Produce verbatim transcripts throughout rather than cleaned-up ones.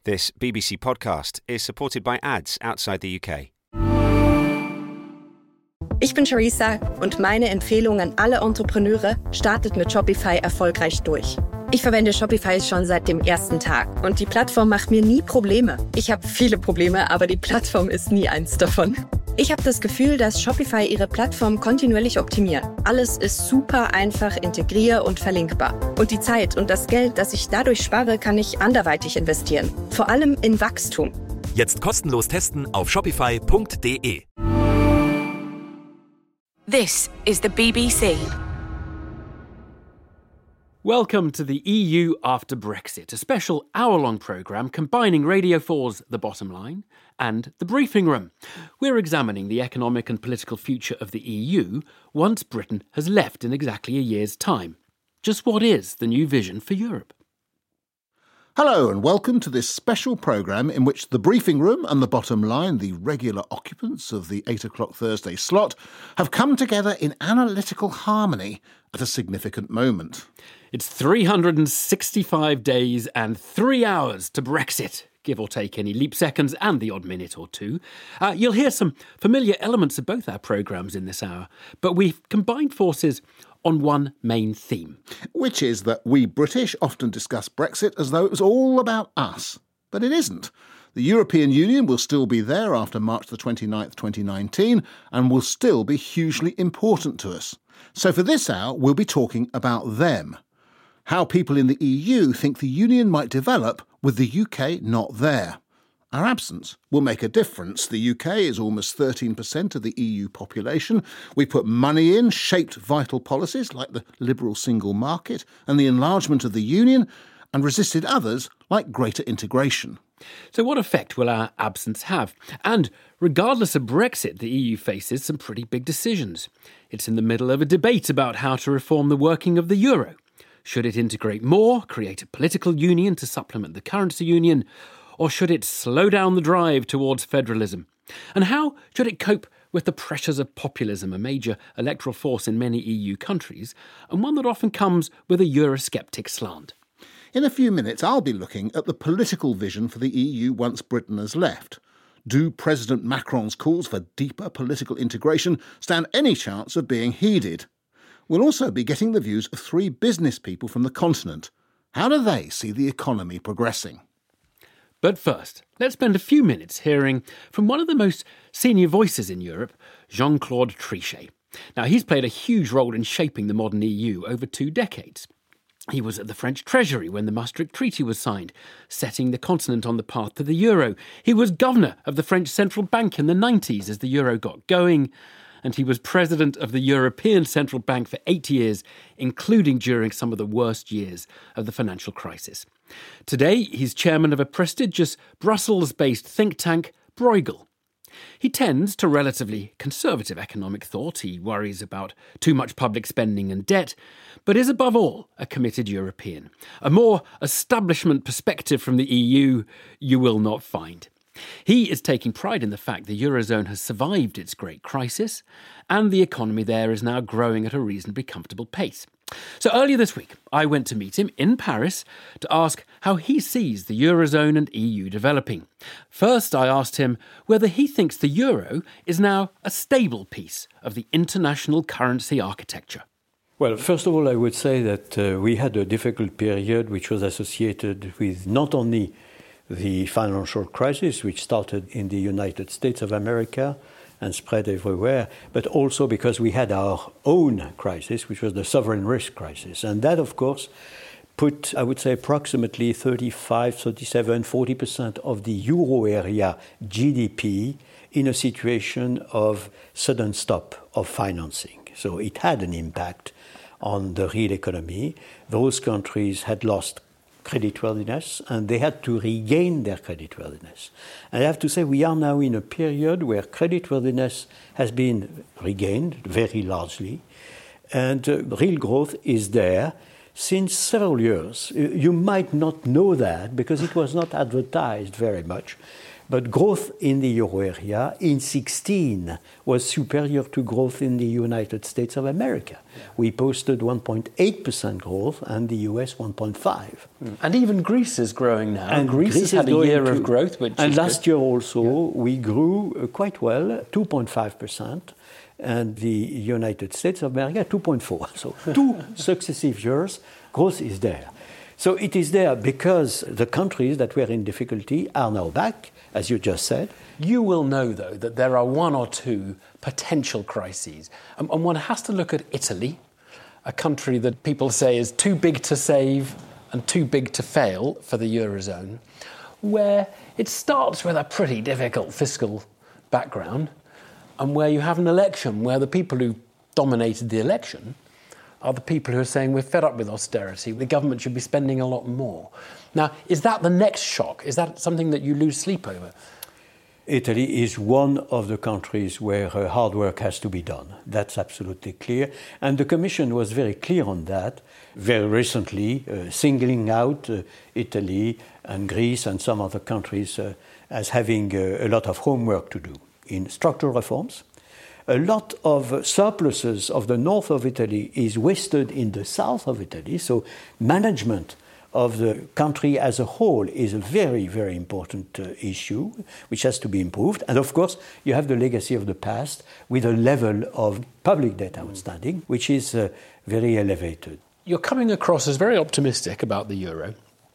This B B C podcast is supported by ads outside the U K. Ich bin Charissa und meine Empfehlung an alle Entrepreneure: startet mit Shopify erfolgreich durch. Ich verwende Shopify schon seit dem ersten Tag und die Plattform macht mir nie Probleme. Ich habe viele Probleme, aber die Plattform ist nie eins davon. Ich habe das Gefühl, dass Shopify ihre Plattform kontinuierlich optimiert. Alles ist super einfach integrier- und verlinkbar. Und die Zeit und das Geld, das ich dadurch spare, kann ich anderweitig investieren. Vor allem in Wachstum. Jetzt kostenlos testen auf shopify punkt de. This is the B B C. Welcome to the E U After Brexit, a special hour-long programme combining Radio four's The Bottom Line and The Briefing Room. We're examining the economic and political future of the E U once Britain has left in exactly a year's time. Just what is the new vision for Europe? Hello and welcome to this special programme in which The Briefing Room and The Bottom Line, the regular occupants of the eight o'clock Thursday slot, have come together in analytical harmony at a significant moment. It's three hundred sixty-five days and three hours to Brexit, give or take any leap seconds and the odd minute or two. Uh, you'll hear some familiar elements of both our programmes in this hour, but we've combined forces on one main theme. Which is that we British often discuss Brexit as though it was all about us. But it isn't. The European Union will still be there after March the twenty-ninth, twenty nineteen, and will still be hugely important to us. So for this hour, we'll be talking about them. How people in the E U think the Union might develop with the U K not there. Our absence will make a difference. The U K is almost thirteen percent of the E U population. We put money in, shaped vital policies like the liberal single market and the enlargement of the Union, and resisted others like greater integration. So what effect will our absence have? And regardless of Brexit, the E U faces some pretty big decisions. It's in the middle of a debate about how to reform the working of the euro. Should it integrate more, create a political union to supplement the currency union, or should it slow down the drive towards federalism? And how should it cope with the pressures of populism, a major electoral force in many E U countries, and one that often comes with a Eurosceptic slant? In a few minutes, I'll be looking at the political vision for the E U once Britain has left. Do President Macron's calls for deeper political integration stand any chance of being heeded? We'll also be getting the views of three business people from the continent. How do they see the economy progressing? But first, let's spend a few minutes hearing from one of the most senior voices in Europe, Jean-Claude Trichet. Now, he's played a huge role in shaping the modern E U over two decades. He was at the French Treasury when the Maastricht Treaty was signed, setting the continent on the path to the euro. He was governor of the French Central Bank in the nineties as the euro got going, and he was president of the European Central Bank for eight years, including during some of the worst years of the financial crisis. Today, he's chairman of a prestigious Brussels-based think tank, Bruegel. He tends to relatively conservative economic thought. He worries about too much public spending and debt, but is above all a committed European. A more establishment perspective from the E U you will not find. He is taking pride in the fact the Eurozone has survived its great crisis, and the economy there is now growing at a reasonably comfortable pace. So earlier this week, I went to meet him in Paris to ask how he sees the Eurozone and E U developing. First, I asked him whether he thinks the euro is now a stable piece of the international currency architecture. Well, first of all, I would say that uh, we had a difficult period which was associated with not only the financial crisis, which started in the United States of America and spread everywhere, but also because we had our own crisis, which was the sovereign risk crisis. And that, of course, put, I would say, approximately thirty-five, thirty-seven, forty percent of the euro area G D P in a situation of sudden stop of financing. So it had an impact on the real economy. Those countries had lost creditworthiness, and they had to regain their creditworthiness. And I have to say we are now in a period where creditworthiness has been regained very largely, and uh, real growth is there since several years. You might not know that because it was not advertised very much, But growth in the euro area in sixteen was superior to growth in the United States of America. Yeah. We posted one point eight percent growth and the U S one point five. Mm. And even Greece is growing now. And Greece, Greece has had a year to, of growth. Which and is last good. year also yeah. we grew uh, quite well, two point five percent. And the United States of America, two point four. So two successive years, growth is there. So it is there because the countries that were in difficulty are now back, as you just said. You will know, though, that there are one or two potential crises. And, and one has to look at Italy, a country that people say is too big to save and too big to fail for the Eurozone, where it starts with a pretty difficult fiscal background, and where you have an election where the people who dominated the election are the people who are saying we're fed up with austerity, the government should be spending a lot more. Now, is that the next shock? Is that something that you lose sleep over? Italy is one of the countries where uh, hard work has to be done. That's absolutely clear. And the Commission was very clear on that very recently, uh, singling out uh, Italy and Greece and some other countries uh, as having uh, a lot of homework to do in structural reforms. A lot of surpluses of the north of Italy is wasted in the south of Italy, so management of the country as a whole is a very, very important uh, issue, which has to be improved. And of course, you have the legacy of the past with a level of public debt outstanding, which is uh, very elevated. You're coming across as very optimistic about the euro.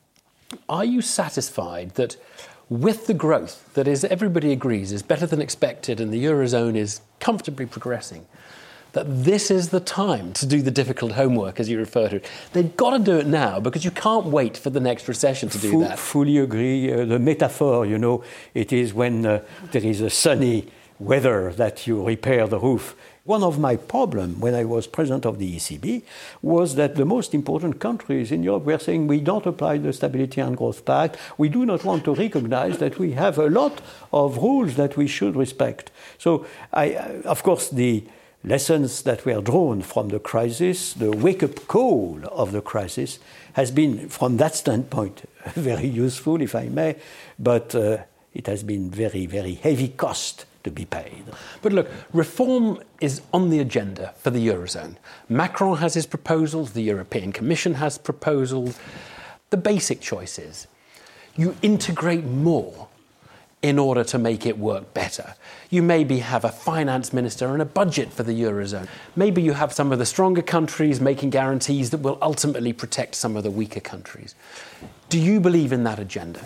Are you satisfied that with the growth that is, everybody agrees, is better than expected and the Eurozone is comfortably progressing, that this is the time to do the difficult homework, as you refer to it? They've got to do it now because you can't wait for the next recession to do Full, that. Fully agree. Uh, the metaphor, you know, it is when uh, there is a sunny weather that you repair the roof. One of my problems when I was president of the E C B was that the most important countries in Europe were saying we don't apply the Stability and Growth Pact. We do not want to recognize that we have a lot of rules that we should respect. So, I, of course, the lessons that were drawn from the crisis, the wake-up call of the crisis, has been, from that standpoint, very useful, if I may, but uh, it has been very, very heavy cost to be paid. But look, reform is on the agenda for the Eurozone. Macron has his proposals, the European Commission has proposals. The basic choice is you integrate more in order to make it work better. You maybe have a finance minister and a budget for the Eurozone. Maybe you have some of the stronger countries making guarantees that will ultimately protect some of the weaker countries. Do you believe in that agenda?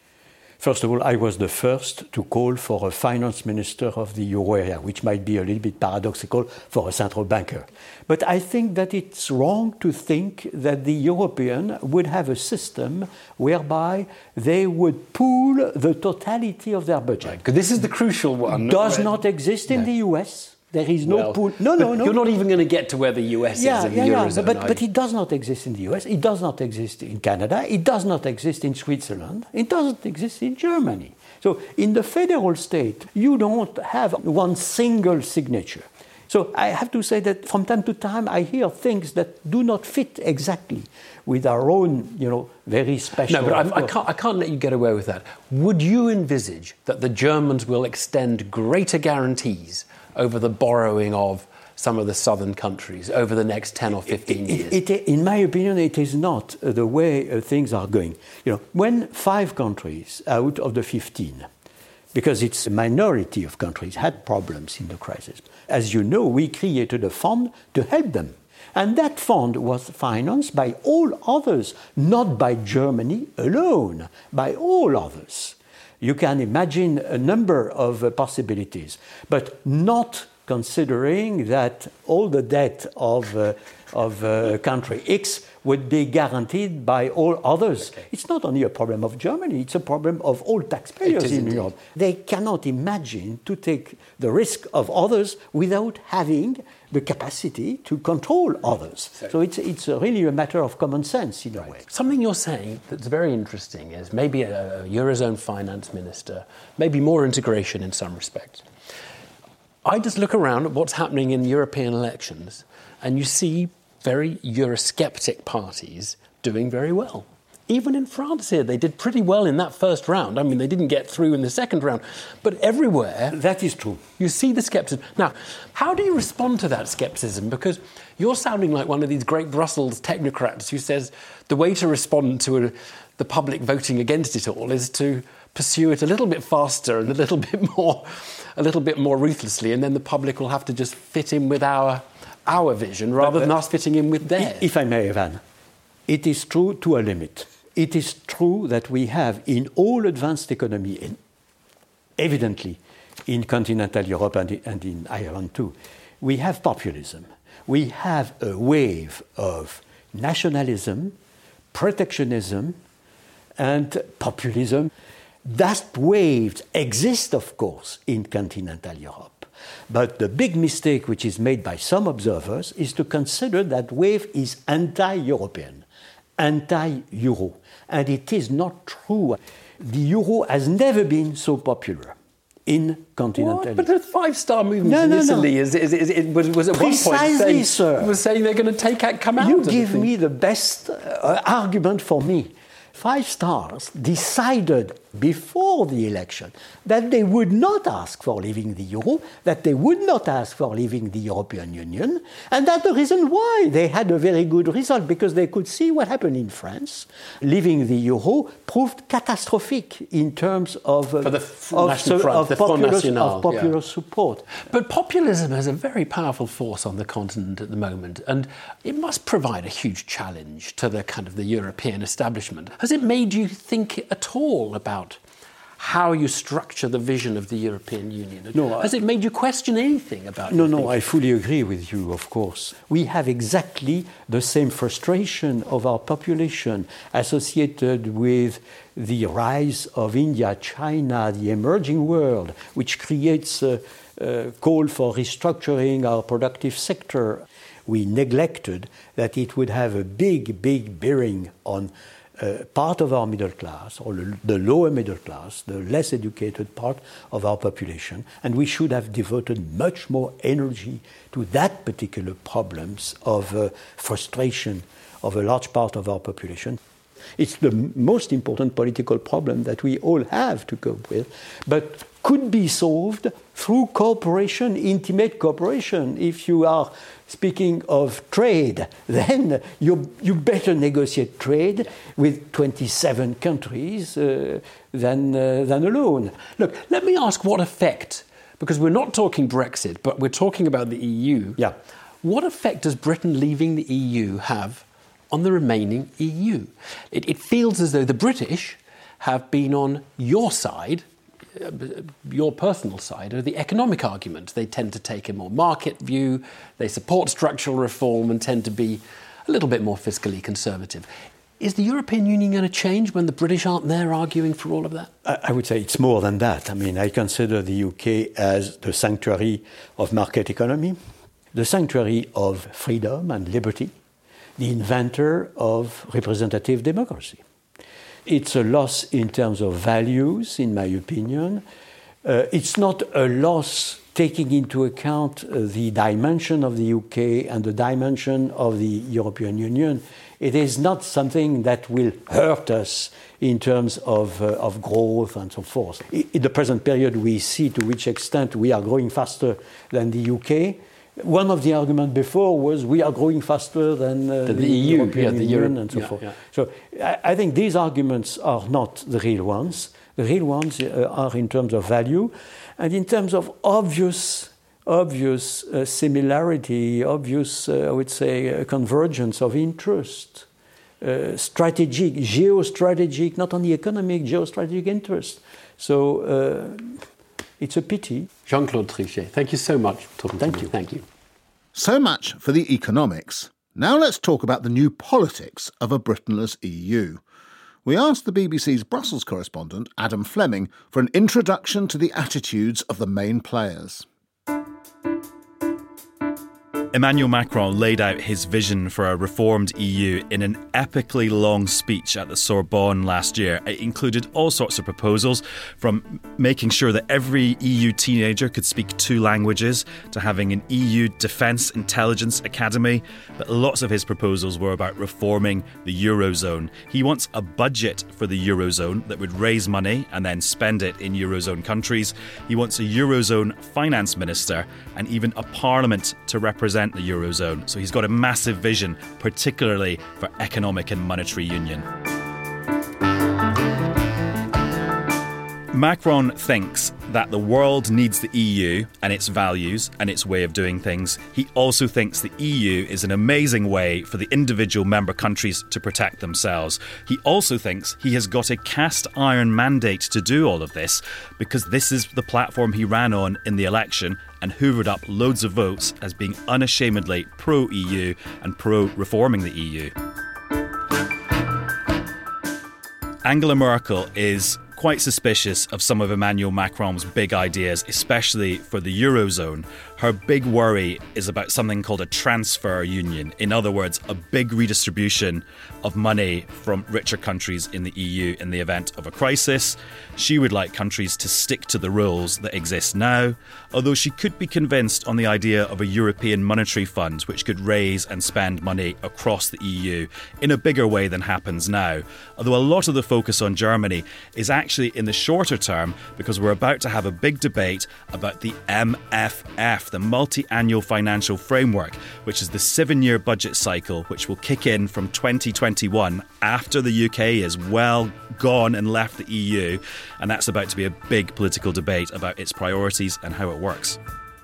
First of all, I was the first to call for a finance minister of the euro area, which might be a little bit paradoxical for a central banker. But I think that it's wrong to think that the European would have a system whereby they would pool the totality of their budget. Right, 'cause this is the crucial one. Does right? not exist in no. the U S. There is no well, pool. No, no, no. You're not even going to get to where the U S yeah, is in yeah, the yeah. Eurozone. But, but it does not exist in the U S. It does not exist in Canada. It does not exist in Switzerland. It doesn't exist in Germany. So in the federal state, you don't have one single signature. So I have to say that from time to time I hear things that do not fit exactly with our own, you know, very special... No, but I, I, can't, I can't let you get away with that. Would you envisage that the Germans will extend greater guarantees over the borrowing of some of the southern countries over the next ten or fifteen years? It, it, in my opinion, it is not the way uh, things are going. You know, when five countries out of the fifteen, because it's a minority of countries, had problems in the crisis, as you know, we created a fund to help them. And that fund was financed by all others, not by Germany alone, by all others. You can imagine a number of uh, possibilities, but not considering that all the debt of, uh, of uh, country X would be guaranteed by all others. Okay. It's not only a problem of Germany, it's a problem of all taxpayers in indeed. Europe. They cannot imagine to take the risk of others without having the capacity to control others. So, so it's, it's really a matter of common sense in right. a way. Something you're saying that's very interesting is maybe a, a Eurozone finance minister, maybe more integration in some respects. I just look around at what's happening in European elections and you see very Eurosceptic parties doing very well. even in France here, they did pretty well in that first round. I mean, they didn't get through in the second round. But everywhere... That is true. You see the scepticism. Now, how do you respond to that scepticism? Because you're sounding like one of these great Brussels technocrats who says the way to respond to a, the public voting against it all is to pursue it a little bit faster and a little bit more, a little bit more ruthlessly, and then the public will have to just fit in with our, our vision rather but, uh, than us fitting in with theirs. If I may, Evan, it is true to a limit. It is true that we have in all advanced economy, and evidently in continental Europe and, and in Ireland too, we have populism. We have a wave of nationalism, protectionism, and populism. That waves exist, of course, in continental Europe. But the big mistake which is made by some observers is to consider that wave is anti-European, anti-Euro. And it is not true. The Euro has never been so popular in continental Europe. But the five-star movement no, in no, Italy no. Is, is, is, is, was, was at Precisely, one point saying, sir. was saying they're going to take out, come out You of give the me the best uh, argument for me. Five Stars decided before the election that they would not ask for leaving the Euro, that they would not ask for leaving the European Union, and that's the reason why they had a very good result, because they could see what happened in France. Leaving the Euro proved catastrophic in terms of, uh, For the f- of, National so, Front, of, the popular, popular, of popular yeah. support. But populism is a very powerful force on the continent at the moment, and it must provide a huge challenge to the kind of the European establishment. Has it made you think at all about how you structure the vision of the European Union? No, Has it made you question anything about it? No, no, I fully agree with you, of course. We have exactly the same frustration of our population associated with the rise of India, China, the emerging world, which creates a, a call for restructuring our productive sector. We neglected that it would have a big, big bearing on Uh, part of our middle class, or the lower middle class, the less educated part of our population, and we should have devoted much more energy to that particular problems of uh, frustration of a large part of our population. It's the m- most important political problem that we all have to cope with, but could be solved through cooperation, intimate cooperation. If you are speaking of trade, then you, you better negotiate trade with twenty-seven countries uh, than, uh, than alone. Look, let me ask what effect, because we're not talking Brexit, but we're talking about the E U. Yeah. What effect does Britain leaving the E U have on the remaining E U? It, it feels as though the British have been on your side, uh, your personal side, of the economic argument. They tend to take a more market view, they support structural reform and tend to be a little bit more fiscally conservative. Is the European Union going to change when the British aren't there arguing for all of that? I would say it's more than that. I mean, I consider the U K as the sanctuary of market economy, the sanctuary of freedom and liberty, the inventor of representative democracy. It's a loss in terms of values, in my opinion. Uh, it's not a loss taking into account uh, the dimension of the U K and the dimension of the European Union. It is not something that will hurt us in terms of, uh, of growth and so forth. In the present period, we see to which extent we are growing faster than the U K. One of the arguments before was we are growing faster than uh, the, the E U, European yeah, the Union Euro- and so yeah, forth. Yeah. So I, I think these arguments are not the real ones. The real ones uh, are in terms of value and in terms of obvious, obvious uh, similarity, obvious, uh, I would say, uh, convergence of interest, uh, strategic, geostrategic, not only economic, geostrategic interest. So uh, it's a pity. Jean-Claude Trichet, thank you so much for talking thank to me. You. Thank you. So much for the economics. Now let's talk about the new politics of a Britain-less E U. We asked the B B C's Brussels correspondent, Adam Fleming, for an introduction to the attitudes of the main players. Emmanuel Macron laid out his vision for a reformed E U in an epically long speech at the Sorbonne last year. It included all sorts of proposals, from making sure that every E U teenager could speak two languages to having an E U defence intelligence academy. But lots of his proposals were about reforming the Eurozone. He wants a budget for the Eurozone that would raise money and then spend it in Eurozone countries. He wants a Eurozone finance minister and even a parliament to represent the Eurozone. So he's got a massive vision, particularly for economic and monetary union. Macron thinks that the world needs the E U and its values and its way of doing things. He also thinks the E U is an amazing way for the individual member countries to protect themselves. He also thinks he has got a cast iron mandate to do all of this, because this is the platform he ran on in the election and hoovered up loads of votes as being unashamedly pro-E U and pro-reforming the E U. Angela Merkel is quite suspicious of some of Emmanuel Macron's big ideas, especially for the Eurozone. Her big worry is about something called a transfer union. In other words, a big redistribution of money from richer countries in the E U in the event of a crisis. She would like countries to stick to the rules that exist now, although she could be convinced on the idea of a European monetary fund which could raise and spend money across the E U in a bigger way than happens now. Although a lot of the focus on Germany is actually in the shorter term, because we're about to have a big debate about the M F F, the Multi-Annual Financial Framework, which is the seven-year budget cycle which will kick in from twenty twenty-one after the U K is well gone and left the E U, and that's about to be a big political debate about its priorities and how it works.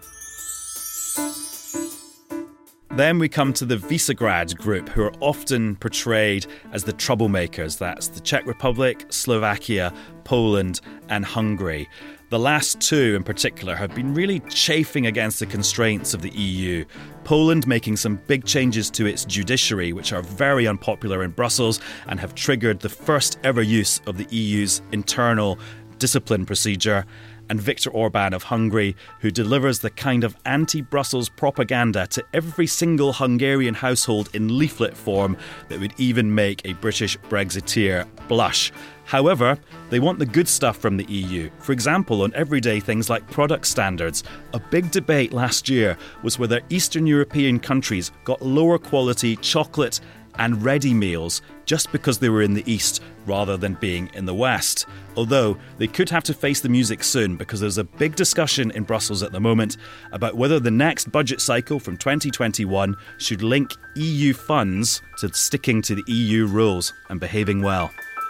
Then we come to the Visegrad group, who are often portrayed as the troublemakers. That's the Czech Republic, Slovakia, Poland and Hungary. The last two in particular have been really chafing against the constraints of the E U. Poland making some big changes to its judiciary, which are very unpopular in Brussels and have triggered the first ever use of the E U's internal discipline procedure. And Viktor Orban of Hungary, who delivers the kind of anti-Brussels propaganda to every single Hungarian household in leaflet form that would even make a British Brexiteer blush. However, they want the good stuff from the E U. For example, on everyday things like product standards. A big debate last year was whether Eastern European countries got lower quality chocolate and ready meals just because they were in the East rather than being in the West. Although they could have to face the music soon, because there's a big discussion in Brussels at the moment about whether the next budget cycle from twenty twenty-one should link E U funds to sticking to the E U rules and behaving well.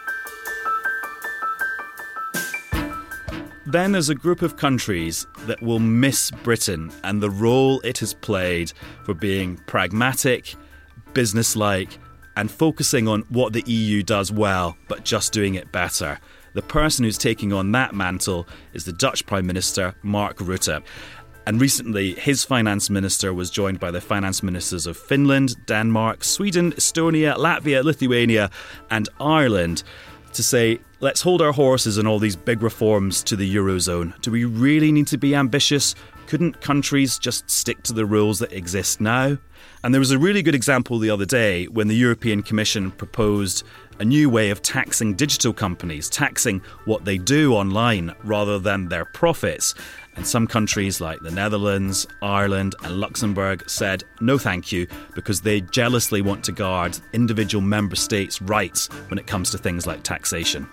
Then there's a group of countries that will miss Britain and the role it has played for being pragmatic, businesslike, and focusing on what the E U does well, but just doing it better. The person who's taking on that mantle is the Dutch Prime Minister, Mark Rutte. And recently, his finance minister was joined by the finance ministers of Finland, Denmark, Sweden, Estonia, Latvia, Lithuania, and Ireland to say, let's hold our horses on all these big reforms to the Eurozone. Do we really need to be ambitious? Couldn't countries just stick to the rules that exist now? And there was a really good example the other day when the European Commission proposed a new way of taxing digital companies, taxing what they do online rather than their profits. And some countries like the Netherlands, Ireland and Luxembourg said no thank you, because they jealously want to guard individual member states' rights when it comes to things like taxation.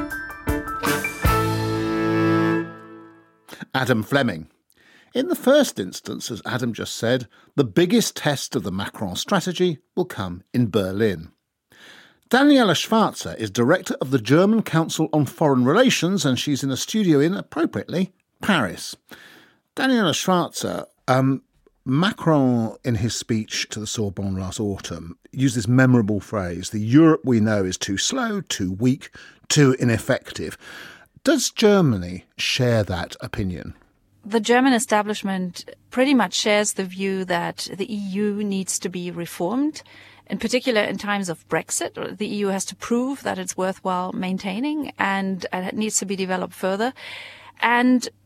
Adam Fleming. In the first instance, as Adam just said, the biggest test of the Macron strategy will come in Berlin. Daniela Schwarzer is director of the German Council on Foreign Relations, and she's in a studio in, appropriately, Paris. Daniela Schwarzer, um, Macron, in his speech to the Sorbonne last autumn, used this memorable phrase, the Europe we know is too slow, too weak, too ineffective. Does Germany share that opinion? The German establishment pretty much shares the view that the E U needs to be reformed. In particular, in times of Brexit, the E U has to prove that it's worthwhile maintaining, and it needs to be developed further. And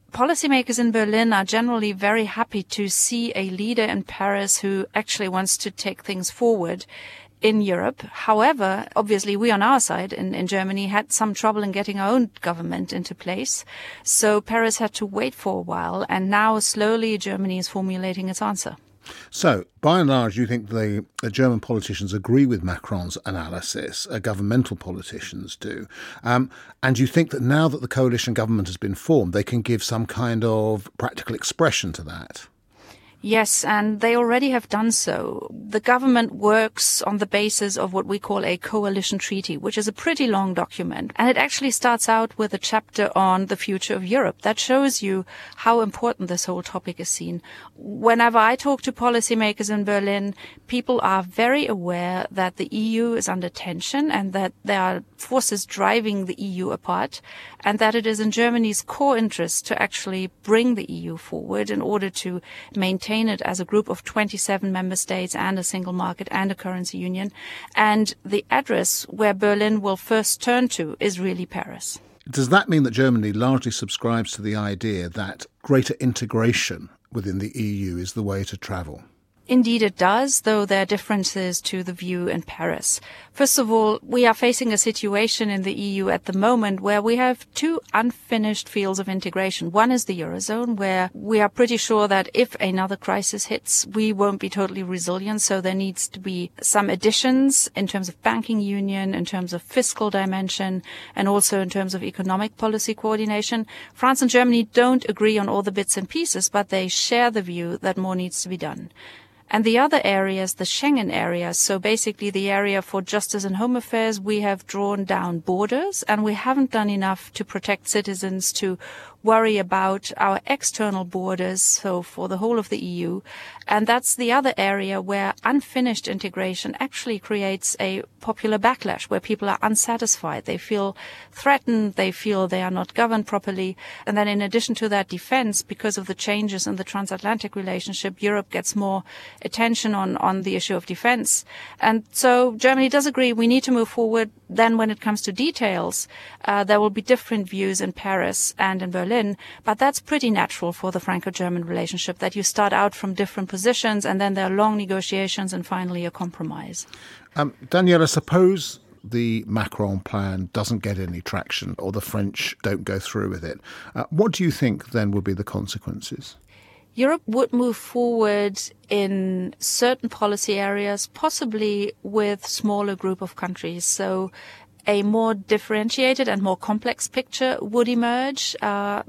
policymakers in Berlin are generally very happy to see a leader in Paris who actually wants to take things forward in Europe. However, obviously we on our side in, in Germany had some trouble in getting our own government into place. So Paris had to wait for a while, and now slowly Germany is formulating its answer. So, by and large, you think the, the German politicians agree with Macron's analysis, uh, governmental politicians do, um, and you think that now that the coalition government has been formed, they can give some kind of practical expression to that? Yes, and they already have done so. The government works on the basis of what we call a coalition treaty, which is a pretty long document. And it actually starts out with a chapter on the future of Europe. That shows you how important this whole topic is seen. Whenever I talk to policymakers in Berlin, people are very aware that the E U is under tension and that there are forces driving the E U apart, and that it is in Germany's core interest to actually bring the E U forward in order to maintain it as a group of twenty-seven member states and a single market and a currency union. And the address where Berlin will first turn to is really Paris. Does that mean that Germany largely subscribes to the idea that greater integration within the E U is the way to travel? Indeed it does, though there are differences to the view in Paris. First of all, we are facing a situation in the E U at the moment where we have two unfinished fields of integration. One is the Eurozone, where we are pretty sure that if another crisis hits, we won't be totally resilient. So there needs to be some additions in terms of banking union, in terms of fiscal dimension, and also in terms of economic policy coordination. France and Germany don't agree on all the bits and pieces, but they share the view that more needs to be done. And the other areas, the Schengen area, so basically the area for justice and home affairs, we have drawn down borders, and we haven't done enough to protect citizens, to worry about our external borders, so for the whole of the E U. And that's the other area where unfinished integration actually creates a popular backlash, where people are unsatisfied. They feel threatened, they feel they are not governed properly. And then in addition to that, defense, because of the changes in the transatlantic relationship, Europe gets more attention on, on the issue of defense. And so Germany does agree we need to move forward. Then when it comes to details, uh, there will be different views in Paris and in Berlin, but that's pretty natural for the Franco-German relationship, that you start out from different positions and then there are long negotiations and finally a compromise. Um, Daniela, suppose the Macron plan doesn't get any traction or the French don't go through with it. Uh, what do you think then would be the consequences? Europe would move forward in certain policy areas, possibly with smaller group of countries. So a more differentiated and more complex picture would emerge, uh,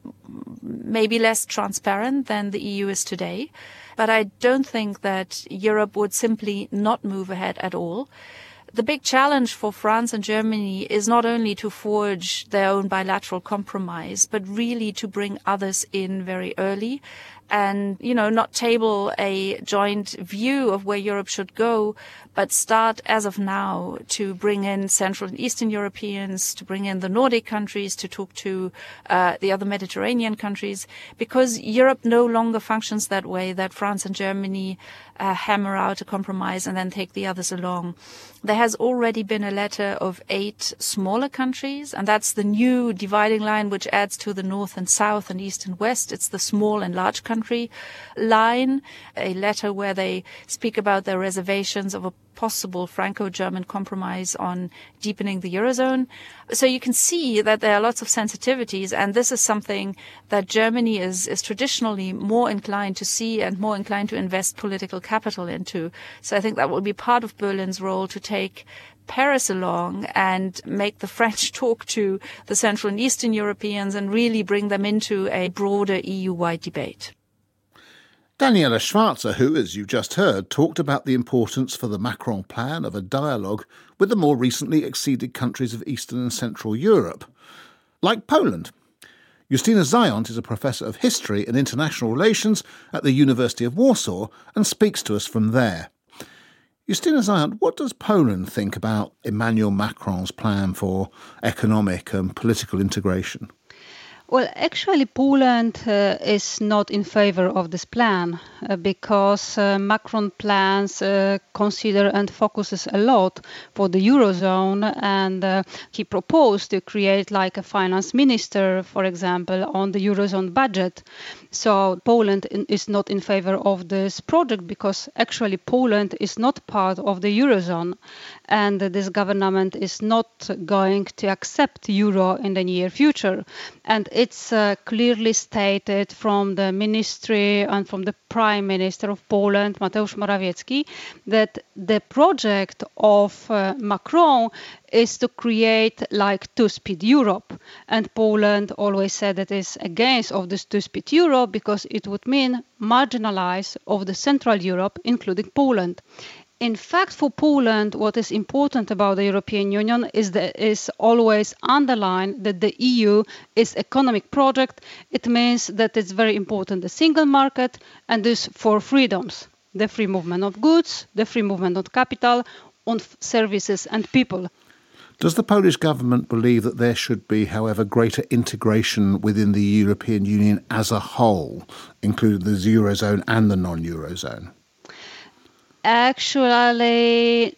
maybe less transparent than the E U is today. But I don't think that Europe would simply not move ahead at all. The big challenge for France and Germany is not only to forge their own bilateral compromise, but really to bring others in very early and, you know, not table a joint view of where Europe should go, but start as of now to bring in Central and Eastern Europeans, to bring in the Nordic countries, to talk to uh, the other Mediterranean countries, because Europe no longer functions that way, that France and Germany uh, hammer out a compromise and then take the others along. There has already been a letter of eight smaller countries, and that's the new dividing line which adds to the north and south and east and west. It's the small and large country line, a letter where they speak about their reservations of a possible Franco-German compromise on deepening the Eurozone. So you can see that there are lots of sensitivities, and this is something that Germany is, is traditionally more inclined to see and more inclined to invest political capital into. So I think that will be part of Berlin's role, to take Paris along and make the French talk to the Central and Eastern Europeans and really bring them into a broader E U-wide debate. Daniela Schwarzer, who, as you just heard, talked about the importance for the Macron plan of a dialogue with the more recently acceded countries of Eastern and Central Europe, like Poland. Justyna Zając is a professor of history and international relations at the University of Warsaw and speaks to us from there. Justyna Zając, what does Poland think about Emmanuel Macron's plan for economic and political integration? Well, actually, Poland uh, is not in favor of this plan uh, because uh, Macron plans uh, consider and focuses a lot for the Eurozone, and uh, he proposed to create like a finance minister, for example, on the Eurozone budget. So Poland in, is not in favor of this project because actually Poland is not part of the Eurozone, and uh, this government is not going to accept euro in the near future. And it's uh, clearly stated from the ministry and from the Prime Minister of Poland, Mateusz Morawiecki, that the project of uh, Macron is to create like two-speed Europe. And Poland always said that it's against of this two-speed Europe because it would mean marginalize of the Central Europe, including Poland. In fact, for Poland, what is important about the European Union is that is always underline that the E U is economic project. It means that it's very important, the single market, and this four freedoms: the free movement of goods, the free movement of capital, on services and people. Does the Polish government believe that there should be, however, greater integration within the European Union as a whole, including the Eurozone and the non-Eurozone? Actually,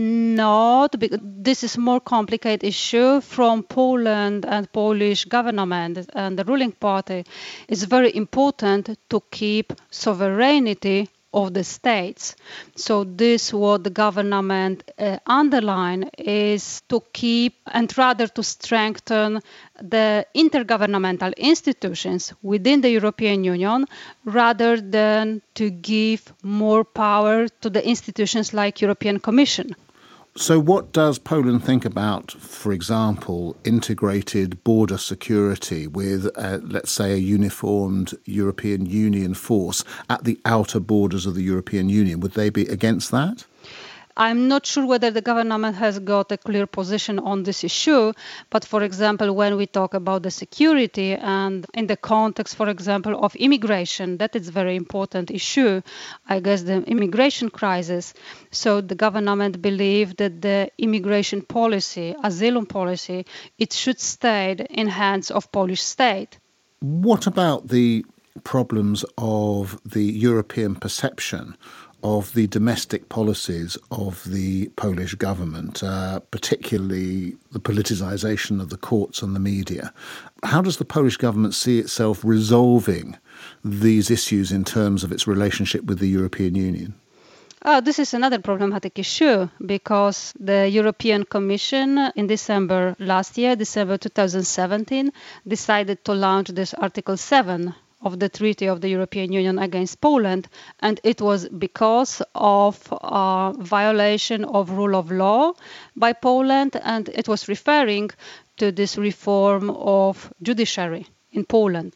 not, because this is a more complicated issue. From Poland and Polish government and the ruling party, it's very important to keep sovereignty of the states. So this what the government uh, underline is to keep and rather to strengthen the intergovernmental institutions within the European Union rather than to give more power to the institutions like European Commission. So what does Poland think about, for example, integrated border security with, uh, let's say, a uniformed European Union force at the outer borders of the European Union? Would they be against that? I'm not sure whether the government has got a clear position on this issue, but for example, when we talk about the security and in the context, for example, of immigration, that is a very important issue, I guess the immigration crisis. So the government believe that the immigration policy, asylum policy, it should stay in hands of Polish state. What about the problems of the European perception of the domestic policies of the Polish government, uh, particularly the politicisation of the courts and the media? How does the Polish government see itself resolving these issues in terms of its relationship with the European Union? Oh, this is another problematic issue because the European Commission in December last year, December two thousand seventeen, decided to launch this Article seven of the Treaty of the European Union against Poland, and it was because of a violation of rule of law by Poland, and it was referring to this reform of judiciary in Poland.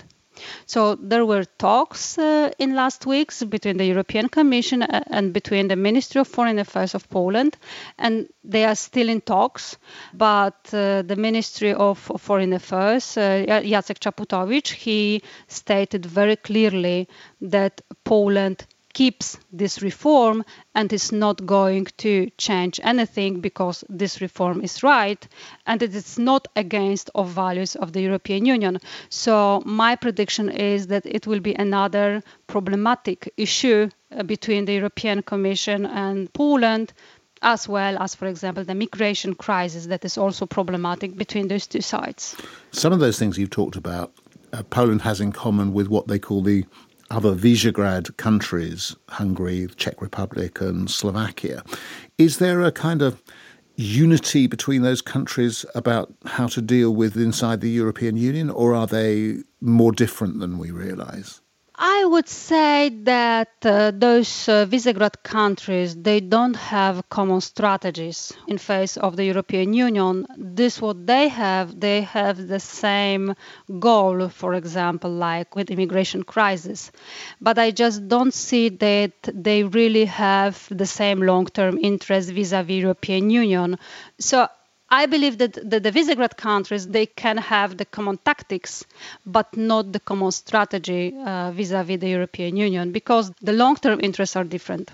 So there were talks uh, in last weeks between the European Commission and between the Ministry of Foreign Affairs of Poland, and they are still in talks. But uh, the Ministry of Foreign Affairs, uh, Jacek Czaputowicz, he stated very clearly that Poland keeps this reform and is not going to change anything because this reform is right and it is not against of values of the European Union. So my prediction is that it will be another problematic issue between the European Commission and Poland, as well as, for example, the migration crisis that is also problematic between those two sides. Some of those things you've talked about, uh, Poland has in common with what they call the other Visegrad countries, Hungary, the Czech Republic and Slovakia. Is there a kind of unity between those countries about how to deal with inside the European Union, or are they more different than we realise? I would say that uh, those uh, Visegrad countries, they don't have common strategies in face of the European Union. This what they have, they have the same goal, for example, like with immigration crisis. But I just don't see that they really have the same long-term interest vis-à-vis European Union. So I believe that the, the Visegrad countries, they can have the common tactics, but not the common strategy uh, vis-à-vis the European Union, because the long-term interests are different.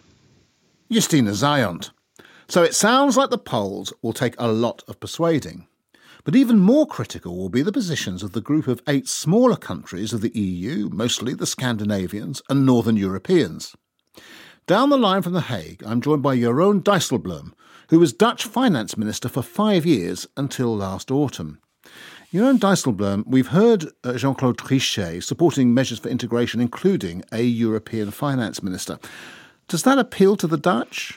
Justyna Zając. So it sounds like the Poles will take a lot of persuading. But even more critical will be the positions of the group of eight smaller countries of the E U, mostly the Scandinavians and Northern Europeans. Down the line from The Hague, I'm joined by Jeroen Dijsselbloem, who was Dutch finance minister for five years until last autumn. Jeroen Dijsselbloem, we've heard uh, Jean-Claude Trichet supporting measures for integration, including a European finance minister. Does that appeal to the Dutch?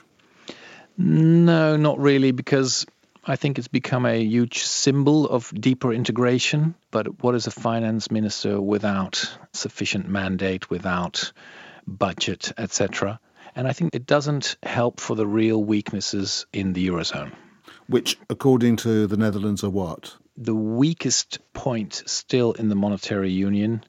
No, not really, because I think it's become a huge symbol of deeper integration. But what is a finance minister without sufficient mandate, without budget, et cetera? And I think it doesn't help for the real weaknesses in the Eurozone. Which, according to the Netherlands, are what? The weakest point still in the monetary union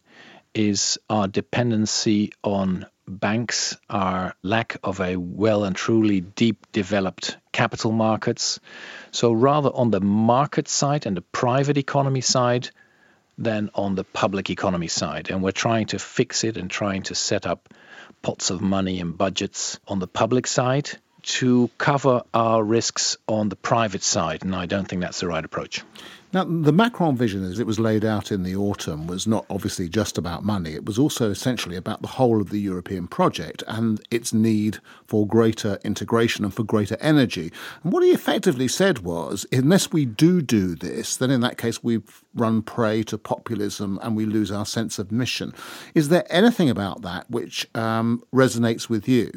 is our dependency on banks, our lack of a well and truly deep developed capital markets. So rather on the market side and the private economy side than on the public economy side. And we're trying to fix it and trying to set up pots of money and budgets on the public side to cover our risks on the private side. And I don't think that's the right approach. Now, the Macron vision, as it was laid out in the autumn, was not obviously just about money. It was also essentially about the whole of the European project and its need for greater integration and for greater energy. And what he effectively said was, unless we do do this, then in that case we've run prey to populism and we lose our sense of mission. Is there anything about that which um, resonates with you?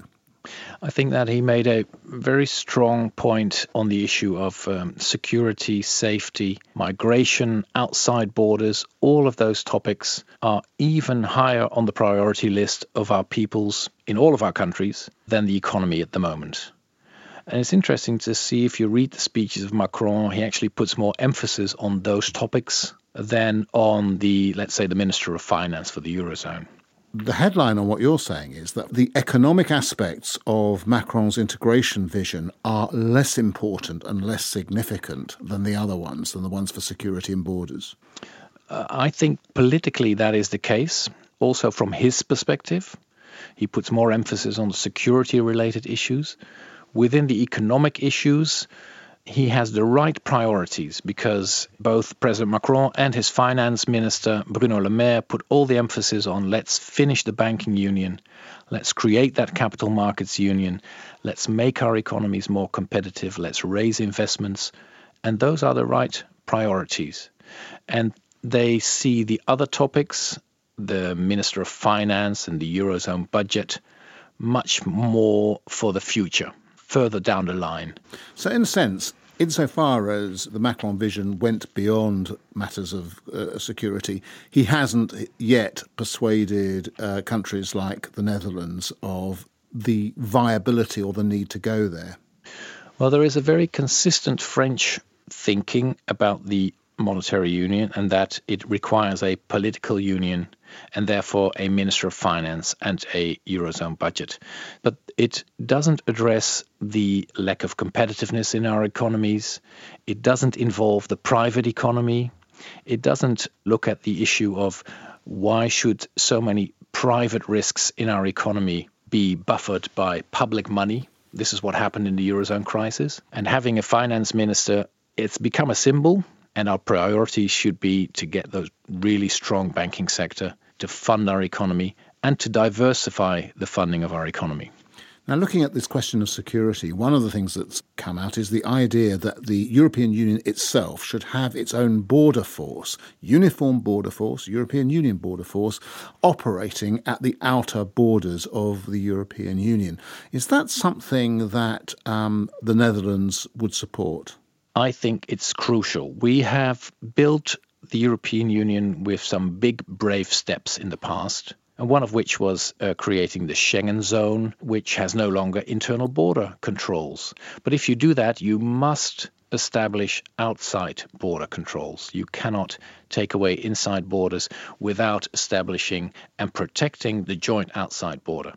I think that he made a very strong point on the issue of um, security, safety, migration, outside borders. All of those topics are even higher on the priority list of our peoples in all of our countries than the economy at the moment. And it's interesting to see, if you read the speeches of Macron, he actually puts more emphasis on those topics than on the, let's say, the Minister of Finance for the Eurozone. The headline on what you're saying is that the economic aspects of Macron's integration vision are less important and less significant than the other ones, than the ones for security and borders. Uh, I think politically that is the case. Also from his perspective, he puts more emphasis on the security-related issues. Within the economic issues, he has the right priorities because both President Macron and his finance minister, Bruno Le Maire, put all the emphasis on let's finish the banking union, let's create that capital markets union, let's make our economies more competitive, let's raise investments. And those are the right priorities. And they see the other topics, the Minister of Finance and the Eurozone budget, much more for the future, further down the line. So in a sense, insofar as the Macron vision went beyond matters of uh, security, he hasn't yet persuaded uh, countries like the Netherlands of the viability or the need to go there. Well, there is a very consistent French thinking about the monetary union, and that it requires a political union and therefore a Minister of Finance and a Eurozone budget. But it doesn't address the lack of competitiveness in our economies. It doesn't involve the private economy. It doesn't look at the issue of why should so many private risks in our economy be buffered by public money. This is what happened in the Eurozone crisis. And having a finance minister, it's become a symbol. And our priority should be to get those really strong banking sector to fund our economy and to diversify the funding of our economy. Now, looking at this question of security, one of the things that's come out is the idea that the European Union itself should have its own border force, uniform border force, European Union border force, operating at the outer borders of the European Union. Is that something that um, the Netherlands would support? I think it's crucial. We have built the European Union with some big, brave steps in the past, and one of which was uh, creating the Schengen zone, which has no longer internal border controls. But if you do that, you must establish outside border controls. You cannot take away inside borders without establishing and protecting the joint outside border.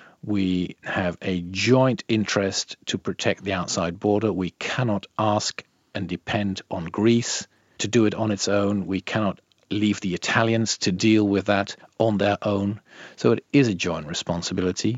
We have a joint interest to protect the outside border. We cannot ask and depend on Greece to do it on its own. We cannot leave the Italians to deal with that on their own. So it is a joint responsibility.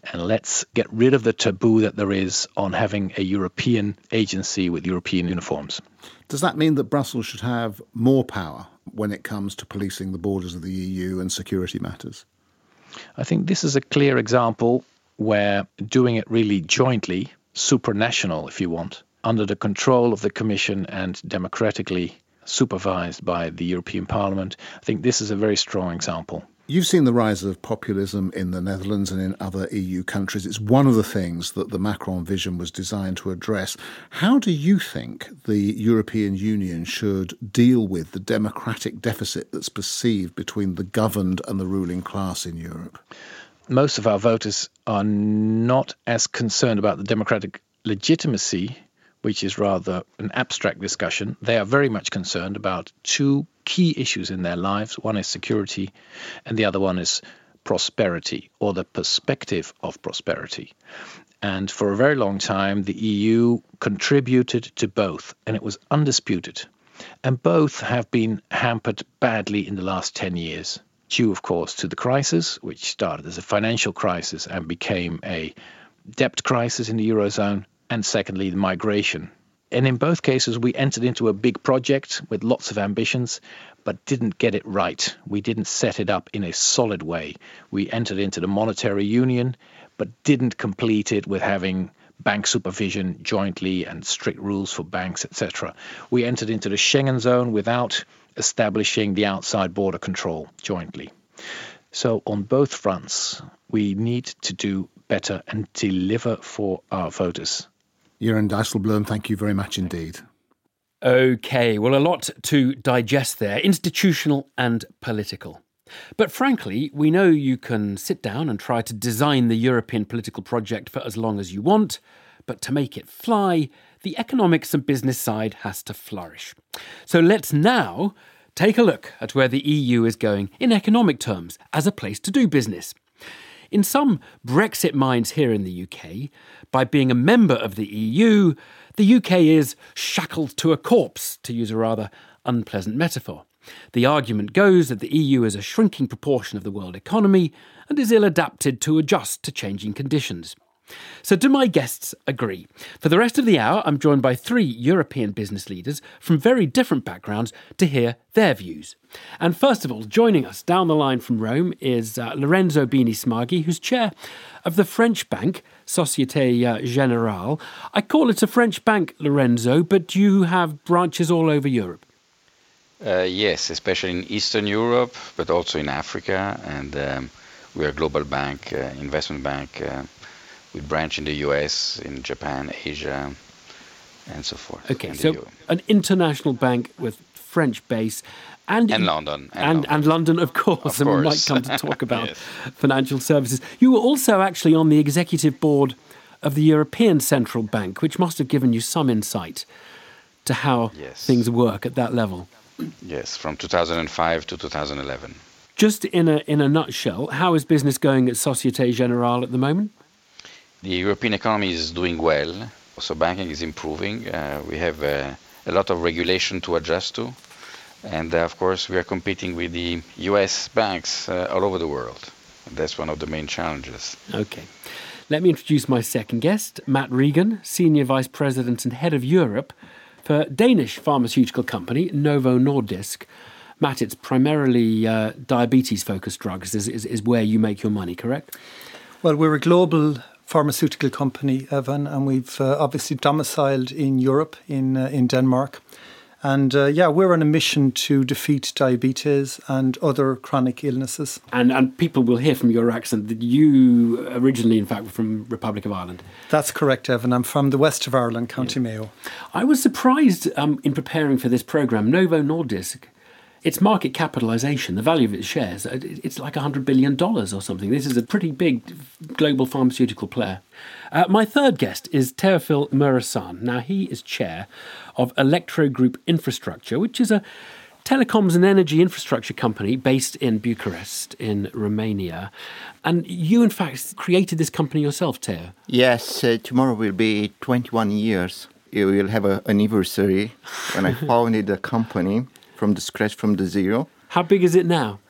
and let's get rid of the taboo that there is on having a European agency with European uniforms. Does that mean that Brussels should have more power when it comes to policing the borders of the E U and security matters? I think this is a clear example where doing it really jointly, supranational if you want, under the control of the Commission and democratically supervised by the European Parliament, I think this is a very strong example. You've seen the rise of populism in the Netherlands and in other E U countries. It's one of the things that the Macron vision was designed to address. How do you think the European Union should deal with the democratic deficit that's perceived between the governed and the ruling class in Europe? Most of our voters are not as concerned about the democratic legitimacy, which is rather an abstract discussion. They are very much concerned about two key issues in their lives. One is security, and the other one is prosperity, or the perspective of prosperity. And for a very long time, the E U contributed to both, and it was undisputed. And both have been hampered badly in the last ten years, due, of course, to the crisis, which started as a financial crisis and became a debt crisis in the Eurozone, and secondly, the migration. And in both cases, we entered into a big project with lots of ambitions, but didn't get it right. We didn't set it up in a solid way. We entered into the monetary union, but didn't complete it with having bank supervision jointly and strict rules for banks, et cetera. We entered into the Schengen zone without establishing the outside border control jointly. So on both fronts, we need to do better and deliver for our voters. Jeroen Dijsselbloem, thank you very much indeed. OK, well, a lot to digest there, institutional and political. But frankly, we know you can sit down and try to design the European political project for as long as you want, but to make it fly, the economics and business side has to flourish. So let's now take a look at where the E U is going in economic terms as a place to do business. In some Brexit minds here in the U K, by being a member of the E U, the U K is shackled to a corpse, to use a rather unpleasant metaphor. The argument goes that the E U is a shrinking proportion of the world economy and is ill-adapted to adjust to changing conditions. So do my guests agree? For the rest of the hour, I'm joined by three European business leaders from very different backgrounds to hear their views. And first of all, joining us down the line from Rome is uh, Lorenzo Bini Smaghi, who's chair of the French bank, Société Générale. I call it a French bank, Lorenzo, but you have branches all over Europe. Uh, yes, especially in Eastern Europe, but also in Africa. And um, we are a global bank, uh, investment bank, uh, with branch in the U S, in Japan, Asia, and so forth. Okay, so an international bank with French base. And, and London. And, and, London. and London, of course. Of and course. we might come to talk about yes. financial services. You were also actually on the executive board of the European Central Bank, which must have given you some insight to how yes. things work at that level. Yes, from two thousand five to two thousand eleven. Just in a in a nutshell, how is business going at Société Générale at the moment? The European economy is doing well, so banking is improving. Uh, we have uh, a lot of regulation to adjust to, and uh, of course we are competing with the U S banks uh, all over the world. And that's one of the main challenges. Okay. Let me introduce my second guest, Matt Regan, Senior Vice President and Head of Europe for Danish pharmaceutical company Novo Nordisk. Matt, it's primarily uh, diabetes-focused drugs is, is, is where you make your money, correct? Well, we're a global pharmaceutical company, Evan, and we've uh, obviously domiciled in Europe, in uh, in Denmark. And uh, yeah, we're on a mission to defeat diabetes and other chronic illnesses. And and people will hear from your accent that you originally, in fact, were from Republic of Ireland. That's correct, Evan. I'm from the west of Ireland, County yeah. Mayo. I was surprised um, in preparing for this programme, Novo Nordisk, its market capitalisation, the value of its shares, it's like one hundred billion dollars or something. This is a pretty big global pharmaceutical player. Uh, my third guest is Teofil Muresan. Now, he is chair of Electro Group Infrastructure, which is a telecoms and energy infrastructure company based in Bucharest, in Romania. And you, in fact, created this company yourself, Teo. Yes, uh, tomorrow will be twenty-one years. You will have an anniversary when I founded the company. From the scratch, from the zero. How big is it now?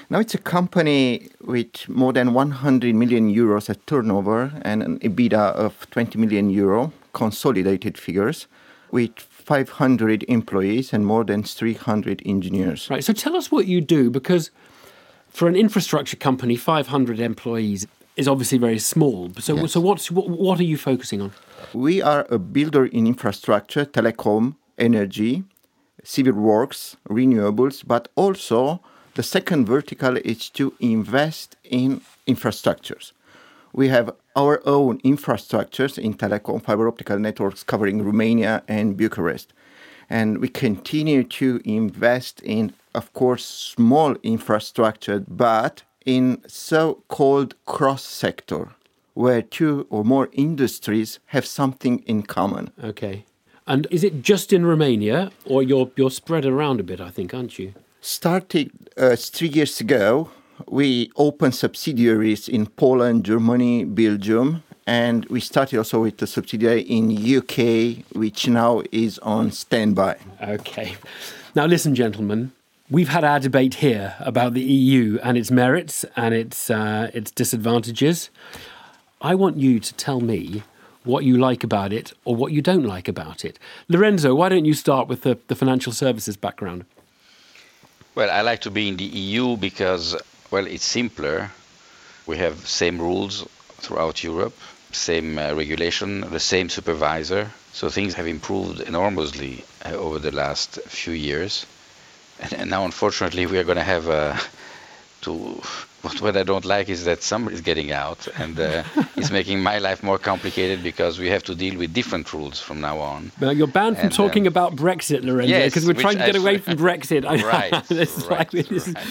Now it's a company with more than one hundred million euros at turnover and an EBITDA of twenty million euro, consolidated figures, with five hundred employees and more than three hundred engineers. Right, so tell us what you do, because for an infrastructure company, five hundred employees is obviously very small. So, Yes. so what's, what, what are you focusing on? We are a builder in infrastructure, telecom, energy, civil works, renewables, but also the second vertical is to invest in infrastructures. We have our own infrastructures in telecom, fiber optical networks covering Romania and Bucharest. And we continue to invest in, of course, small infrastructure, but in so-called cross-sector, where two or more industries have something in common. Okay. And is it just in Romania, or you're you're spread around a bit, I think, aren't you? Starting uh, three years ago, we opened subsidiaries in Poland, Germany, Belgium, and we started also with a subsidiary in U K, which now is on standby. Okay. Now, listen, gentlemen, we've had our debate here about the E U and its merits and its uh, its disadvantages. I want you to tell me what you like about it or what you don't like about it. Lorenzo, why don't you start with the, the financial services background? Well, I like to be in the E U because, well, it's simpler. We have same rules throughout Europe, same uh, regulation, the same supervisor. So things have improved enormously uh, over the last few years. And, and now, unfortunately, we are going to have uh, to... But what I don't like is that somebody is getting out, and uh, it's making my life more complicated because we have to deal with different rules from now on. Well, you're banned from And, talking um, about Brexit, Lorenzo, yes, because we're which trying to get I- away from Brexit. Right, This is right, like- this is-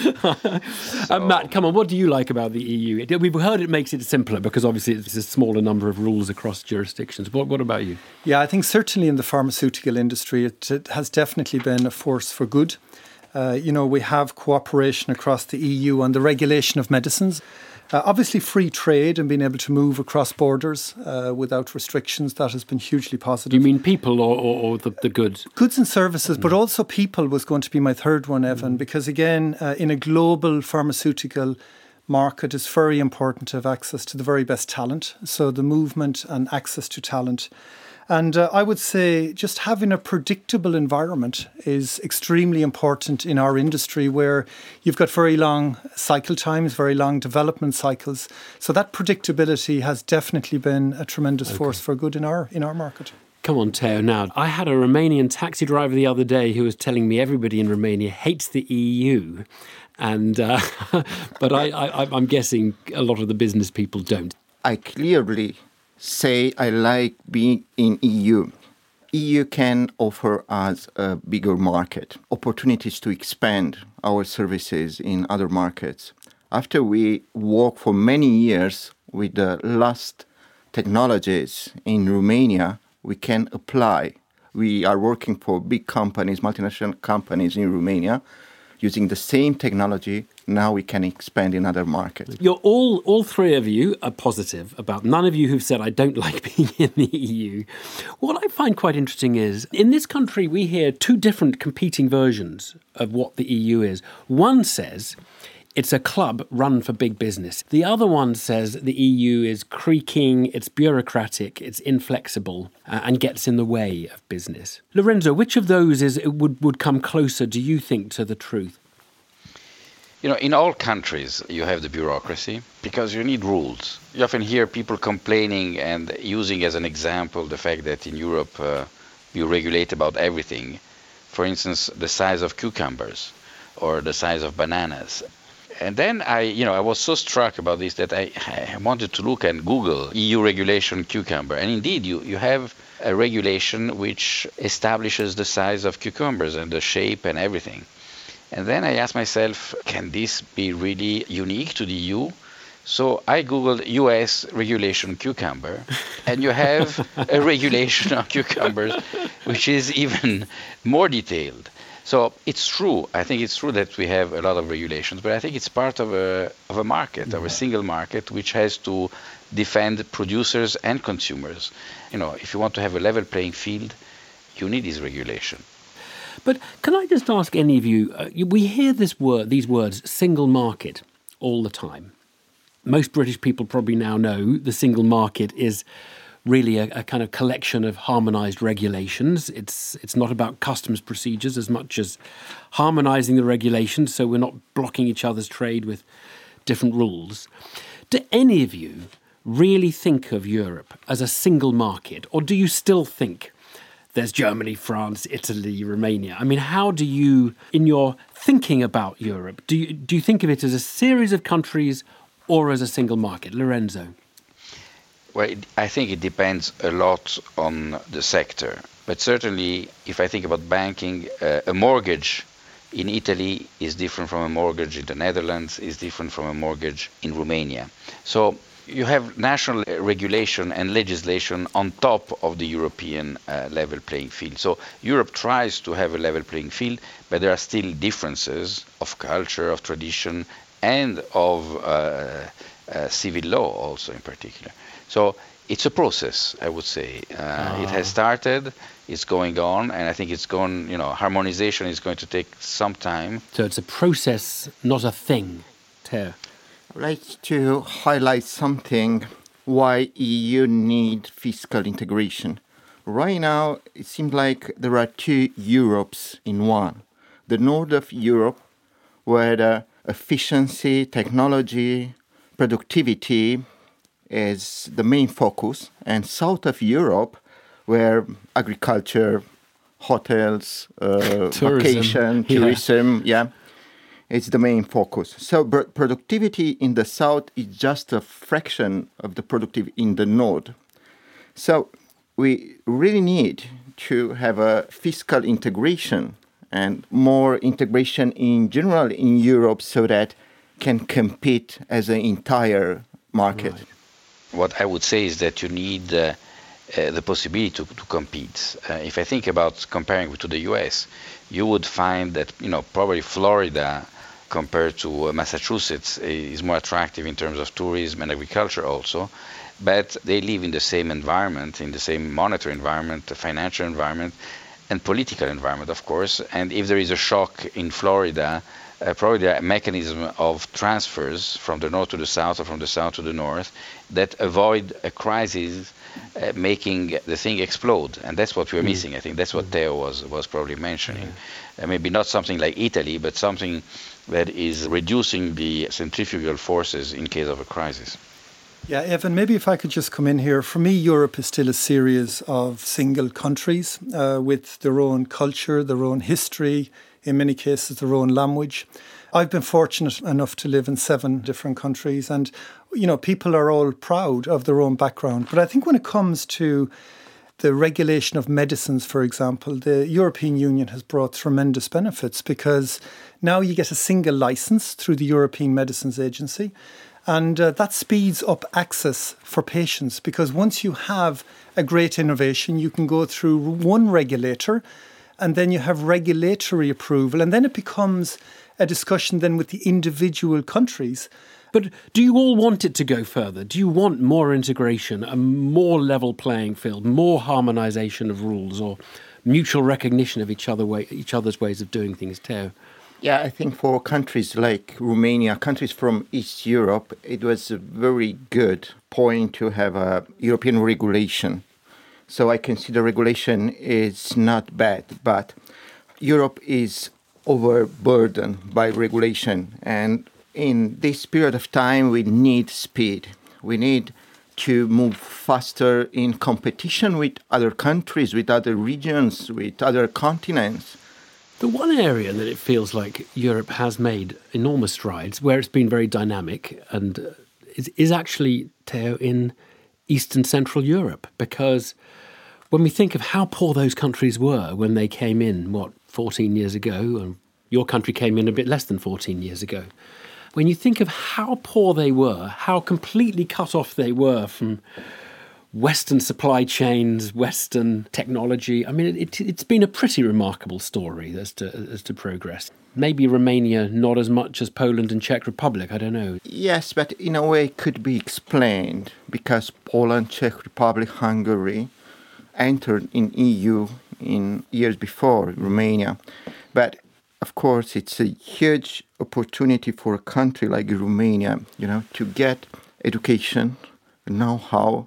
So- Uh, Matt, come on, what do you like about the E U? It- We've heard it makes it simpler because obviously it's a smaller number of rules across jurisdictions. What, what about you? Yeah, I think certainly in the pharmaceutical industry, it, it has definitely been a force for good. Uh, you know, we have cooperation across the E U on the regulation of medicines. Uh, obviously, free trade and being able to move across borders uh, without restrictions, that has been hugely positive. Do you mean people or, or, or the, the goods? Goods and services, but also people was going to be my third one, Evan, because again, uh, in a global pharmaceutical market, it's very important to have access to the very best talent. So the movement and access to talent. And uh, I would say just having a predictable environment is extremely important in our industry, where you've got very long cycle times, very long development cycles. So that predictability has definitely been a tremendous Okay. force for good in our in our market. Come on, Teo, now. I had a Romanian taxi driver the other day who was telling me everybody in Romania hates the E U. And, uh, but I, I, I'm guessing a lot of the business people don't. I clearly say I like being in E U. E U can offer us a bigger market, opportunities to expand our services in other markets. After we work for many years with the last technologies in Romania, we can apply. We are working for big companies, multinational companies in Romania, using the same technology. Now we can expand in other markets. You're all, all three of you are positive about, none of you who've said, I don't like being in the E U. What I find quite interesting is, in this country, we hear two different competing versions of what the E U is. One says it's a club run for big business. The other one says the E U is creaking, it's bureaucratic, it's inflexible, uh, and gets in the way of business. Lorenzo, which of those is would, would come closer, do you think, to the truth? You know, in all countries, you have the bureaucracy because you need rules. You often hear people complaining and using as an example the fact that in Europe uh, you regulate about everything. For instance, the size of cucumbers or the size of bananas. And then I, you know, I was so struck about this that I, I wanted to look and Google E U regulation cucumber. And indeed, you, you have a regulation which establishes the size of cucumbers and the shape and everything. And then I asked myself, can this be really unique to the E U? So I Googled U S regulation cucumber, and you have a regulation of cucumbers which is even more detailed. So it's true. I think it's true that we have a lot of regulations, but I think it's part of a of a market, mm-hmm. of a single market, which has to defend producers and consumers. You know, if you want to have a level playing field, you need this regulation. But can I just ask any of you, uh, we hear this word, these words, single market, all the time. Most British people probably now know the single market is really a, a kind of collection of harmonised regulations. It's it's not about customs procedures as much as harmonising the regulations so we're not blocking each other's trade with different rules. Do any of you really think of Europe as a single market, or do you still think there's Germany, France, Italy, Romania? I mean, how do you, in your thinking about Europe, do you, do you think of it as a series of countries or as a single market? Lorenzo? Well, it, I think it depends a lot on the sector. But certainly, if I think about banking, uh, a mortgage in Italy is different from a mortgage in the Netherlands, is different from a mortgage in Romania. So you have national regulation and legislation on top of the European uh, level playing field. So Europe tries to have a level playing field, but there are still differences of culture, of tradition, and of uh, uh, civil law also in particular. So it's a process, I would say. Uh, ah. It has started, it's going on, and I think it's going, you know, harmonization is going to take some time. So it's a process, not a thing. Theo? I'd like to highlight something why E U need fiscal integration. Right now, it seems like there are two Europes in one. The north of Europe, where the efficiency, technology, productivity is the main focus, and south of Europe, where agriculture, hotels, uh, tourism. vacation, tourism, yeah. yeah, it's the main focus. So pr- productivity in the south is just a fraction of the productivity in the north. So we really need to have a fiscal integration and more integration in general in Europe so that can compete as an entire market. Right. What I would say is that you need uh, uh, the possibility to, to compete. Uh, if I think about comparing to the U S, you would find that, you know, probably Florida compared to uh, Massachusetts is more attractive in terms of tourism and agriculture also, but they live in the same environment, in the same monetary environment, the financial environment, and political environment, of course. And if there is a shock in Florida, Uh, probably a mechanism of transfers from the north to the south or from the south to the north that avoid a crisis uh, making the thing explode. And that's what we're mm. missing. I think that's what Theo was, was probably mentioning. Yeah. Uh, maybe not something like Italy, but something that is reducing the centrifugal forces in case of a crisis. Yeah, Evan, maybe if I could just come in here. For me, Europe is still a series of single countries uh, with their own culture, their own history, in many cases their own language. I've been fortunate enough to live in seven different countries, and, you know, people are all proud of their own background. But I think when it comes to the regulation of medicines, for example, the European Union has brought tremendous benefits, because now you get a single license through the European Medicines Agency. And uh, that speeds up access for patients, because once you have a great innovation, you can go through one regulator and then you have regulatory approval. And then it becomes a discussion then with the individual countries. But do you all want it to go further? Do you want more integration, a more level playing field, more harmonisation of rules, or mutual recognition of each other way, each other's ways of doing things, Theo? Yeah, I think for countries like Romania, countries from East Europe, it was a very good point to have a European regulation. So I consider regulation is not bad, but Europe is overburdened by regulation. And in this period of time, we need speed. We need to move faster in competition with other countries, with other regions, with other continents. The one area that it feels like Europe has made enormous strides, where it's been very dynamic, and uh, is, is actually, Theo, in East and Central Europe. Because when we think of how poor those countries were when they came in, what, fourteen years ago, and your country came in a bit less than fourteen years ago. When you think of how poor they were, how completely cut off they were from Western supply chains, Western technology. I mean, it, it's been a pretty remarkable story as to as to progress. Maybe Romania not as much as Poland and Czech Republic, I don't know. Yes, but in a way it could be explained because Poland, Czech Republic, Hungary entered in E U in years before in Romania. But of course, it's a huge opportunity for a country like Romania, you know, to get education, know-how,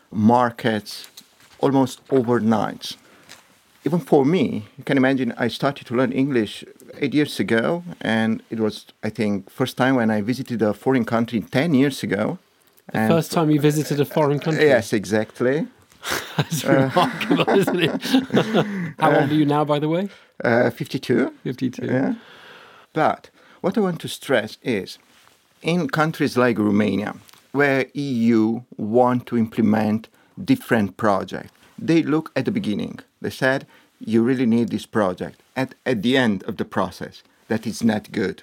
markets almost overnight. Even for me, you can imagine I started to learn English eight years ago, and it was, I think, first time when I visited a foreign country ten years ago. The and first time you visited a foreign country? Yes, exactly. That's remarkable, uh, isn't it? How old are you now, by the way? Uh, fifty-two. fifty-two. Yeah. But what I want to stress is, in countries like Romania, where E U want to implement different projects, they look at the beginning. They said, you really need this project. And at the end of the process, that is not good.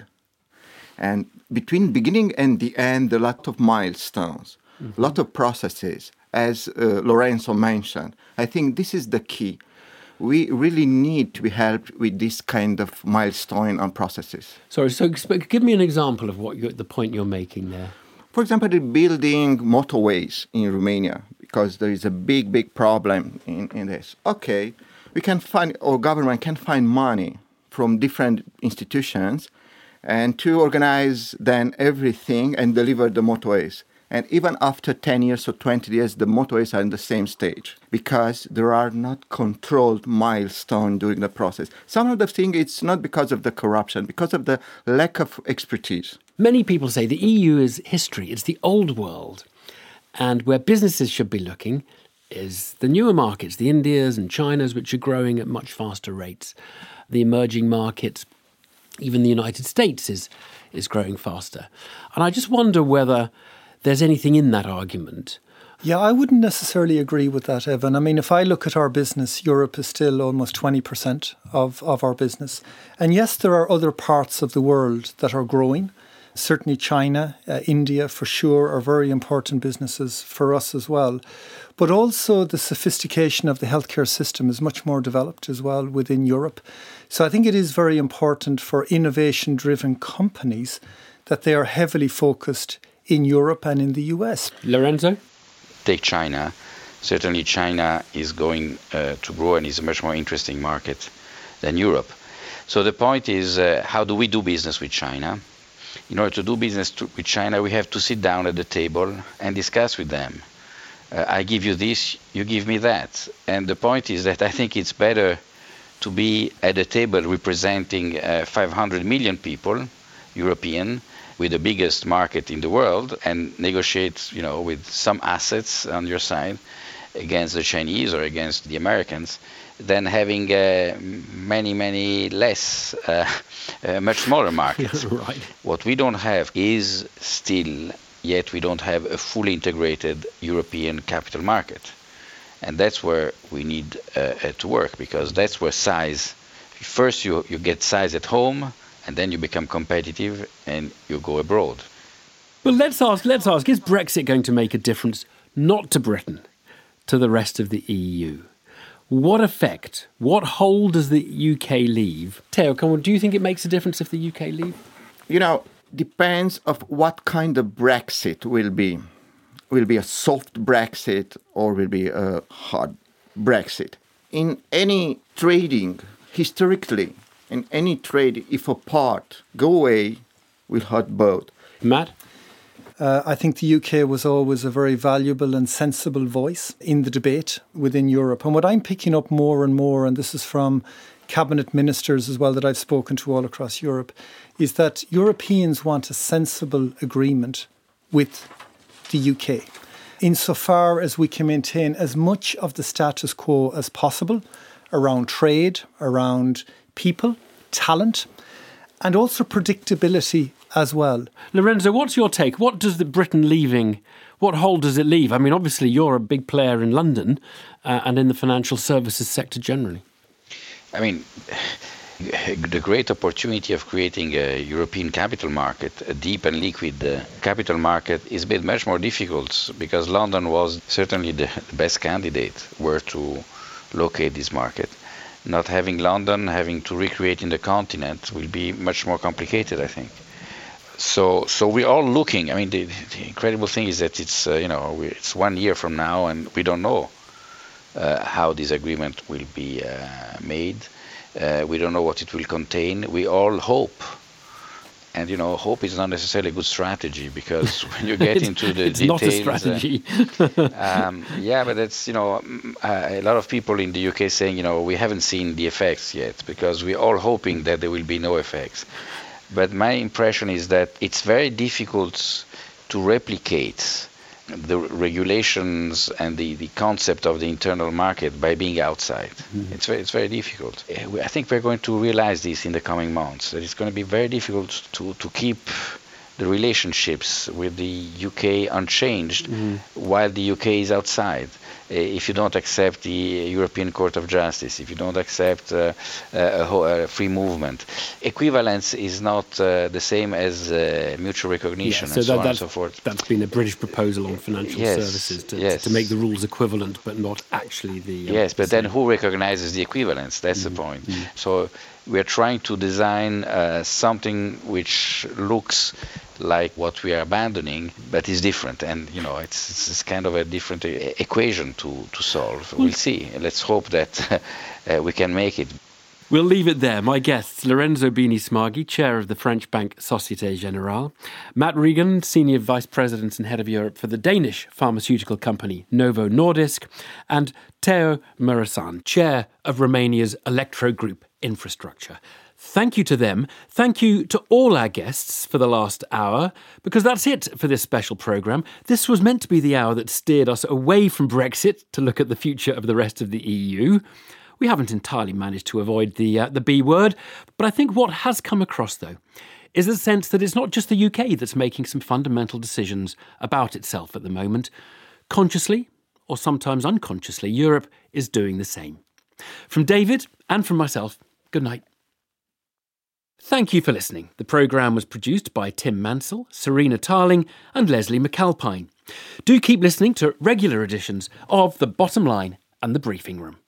And between beginning and the end, a lot of milestones, a mm-hmm. lot of processes, as uh, Lorenzo mentioned. I think this is the key. We really need to be helped with this kind of milestone and processes. Sorry, so give me an example of what you're, the point you're making there. For example, the building motorways in Romania, because there is a big, big problem in, in this. Okay, we can find, or government can find money from different institutions and to organize then everything and deliver the motorways. And even after ten years or twenty years, the motorways are in the same stage because there are not controlled milestones during the process. Some of the things, it's not because of the corruption, because of the lack of expertise. Many people say the E U is history, it's the old world. And where businesses should be looking is the newer markets, the Indias and Chinas, which are growing at much faster rates. The emerging markets, even the United States is, is growing faster. And I just wonder whether there's anything in that argument. Yeah, I wouldn't necessarily agree with that, Evan. I mean, if I look at our business, Europe is still almost twenty percent of, of our business. And yes, there are other parts of the world that are growing. Certainly China, uh, India for sure are very important businesses for us as well. But also the sophistication of the healthcare system is much more developed as well within Europe. So I think it is very important for innovation-driven companies that they are heavily focused in Europe and in the U S. Lorenzo? Take China. Certainly China is going uh, to grow and is a much more interesting market than Europe. So the point is, uh, how do we do business with China? In order to do business to, with China, we have to sit down at the table and discuss with them. Uh, I give you this, you give me that. And the point is that I think it's better to be at the table representing uh, five hundred million people, European, with the biggest market in the world, and negotiate, you know, with some assets on your side against the Chinese or against the Americans, than having uh, many, many less, uh, uh, much smaller markets. Right. What we don't have is still, yet we don't have a fully integrated European capital market. And that's where we need uh, uh, to work, because that's where size, first you, you get size at home, and then you become competitive and you go abroad. Well, let's ask, let's ask, is Brexit going to make a difference, not to Britain, to the rest of the E U? What effect, what hole does the U K leave? Theo, come on, do you think it makes a difference if the U K leave? You know, depends of what kind of Brexit will be. Will be a soft Brexit or will be a hard Brexit. In any trading, historically, in any trade, if a part go away, will hurt both. Matt? Uh, I think the U K was always a very valuable and sensible voice in the debate within Europe. And what I'm picking up more and more, and this is from cabinet ministers as well that I've spoken to all across Europe, is that Europeans want a sensible agreement with the U K, insofar as we can maintain as much of the status quo as possible around trade, around people, talent, and also predictability as well. Lorenzo, what's your take? What does the Britain leaving, what hole does it leave? I mean, obviously you're a big player in London uh, and in the financial services sector generally. I mean, the great opportunity of creating a European capital market, a deep and liquid uh, capital market, is made much more difficult because London was certainly the best candidate where to locate this market. Not having London, having to recreate in the continent will be much more complicated, I think. So, so we're all looking. I mean, the, the incredible thing is that it's uh, you know we, it's one year from now, and we don't know uh, how this agreement will be uh, made. Uh, we don't know what it will contain. We all hope. And, you know, hope is not necessarily a good strategy, because when you get into the it's details... It's not a strategy. uh, um, yeah, but it's, you know, uh, a lot of people in the U K saying, you know, we haven't seen the effects yet, because we're all hoping that there will be no effects. But my impression is that it's very difficult to replicate the regulations and the, the concept of the internal market by being outside. Mm-hmm. It's very, it's very difficult. I think we're going to realize this in the coming months, that it's going to be very difficult to, to keep the relationships with the U K unchanged mm-hmm. while the U K is outside. If you don't accept the European Court of Justice, if you don't accept uh, a, a free movement, equivalence is not uh, the same as uh, mutual recognition, yeah, so and so that, on and so forth. That's been a British proposal on financial yes, services to, yes. to make the rules equivalent, but not actually the... Um, yes, but then who recognizes the equivalence? That's mm-hmm. the point. Mm-hmm. So we're trying to design uh, something which looks like what we are abandoning, but is different, and you know it's, it's kind of a different equation to, to solve. We'll see. Let's hope that uh, we can make it. We'll leave it there. My guests, Lorenzo Bini Smaghi, chair of the French bank Société Générale, Matt Regan, senior vice president and head of Europe for the Danish pharmaceutical company Novo Nordisk, and Theo Muresan, chair of Romania's Electro Group Infrastructure. Thank you to them. Thank you to all our guests for the last hour, because that's it for this special programme. This was meant to be the hour that steered us away from Brexit to look at the future of the rest of the E U. We haven't entirely managed to avoid the uh, the B word, but I think what has come across, though, is the sense that it's not just the U K that's making some fundamental decisions about itself at the moment. Consciously, or sometimes unconsciously, Europe is doing the same. From David and from myself, good night. Thank you for listening. The programme was produced by Tim Mansell, Serena Tarling and Leslie McAlpine. Do keep listening to regular editions of The Bottom Line and The Briefing Room.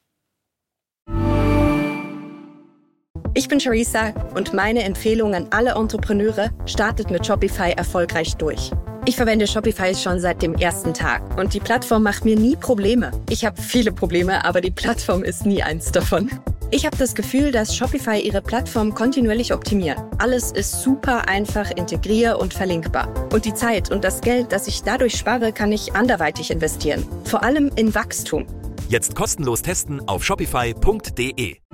Ich bin Charissa und meine Empfehlung an alle Entrepreneure: startet mit Shopify erfolgreich durch. Ich verwende Shopify schon seit dem ersten Tag und die Plattform macht mir nie Probleme. Ich habe viele Probleme, aber die Plattform ist nie eins davon. Ich habe das Gefühl, dass Shopify ihre Plattform kontinuierlich optimiert. Alles ist super einfach integrier- und verlinkbar. Und die Zeit und das Geld, das ich dadurch spare, kann ich anderweitig investieren. Vor allem in Wachstum. Jetzt kostenlos testen auf shopify punkt de.